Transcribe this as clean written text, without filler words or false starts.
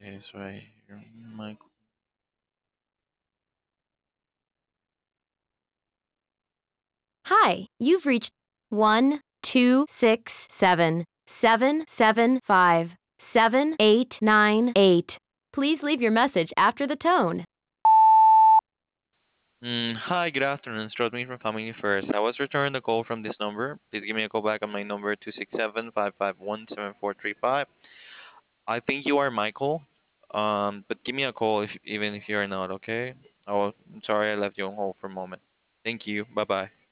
Okay, so I hear Michael. Hi, you've reached 1-2-6-7-7-5-7-8-9-8. Please leave your message after the tone. Hi, good afternoon. It's me from Family First. I was returning the call from this number. Please give me a call back on my number 267-551-7435. I think you are Michael. But give me a call if even if you are not, okay? Oh, I'm sorry I left you on hold for a moment. Thank you. Bye bye.